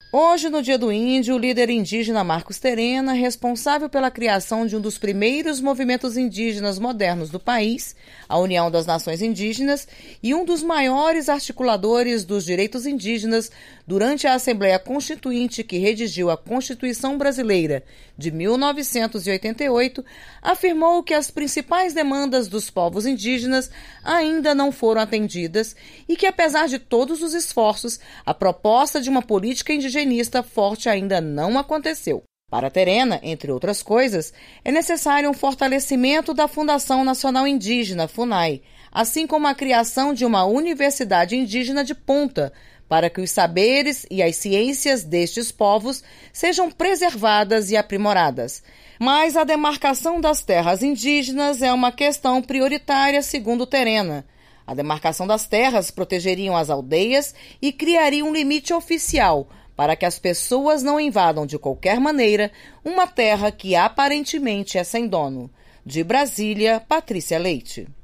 Hoje, no Dia do Índio, o líder indígena Marcos Terena, responsável pela criação de um dos primeiros movimentos indígenas modernos do país, a União das Nações Indígenas, e um dos maiores articuladores dos direitos indígenas durante a Assembleia Constituinte que redigiu a Constituição Brasileira de 1988, afirmou que as principais demandas dos povos indígenas ainda não foram atendidas e que, apesar de todos os esforços, a proposta de uma política indigenista forte ainda não aconteceu. Para Terena, entre outras coisas, é necessário um fortalecimento da Fundação Nacional Indígena, FUNAI, assim como a criação de uma universidade indígena de ponta, para que os saberes e as ciências destes povos sejam preservadas e aprimoradas. Mas a demarcação das terras indígenas é uma questão prioritária, segundo Terena. A demarcação das terras protegeriam as aldeias e criaria um limite oficial para que as pessoas não invadam de qualquer maneira uma terra que aparentemente é sem dono. De Brasília, Patrícia Leite.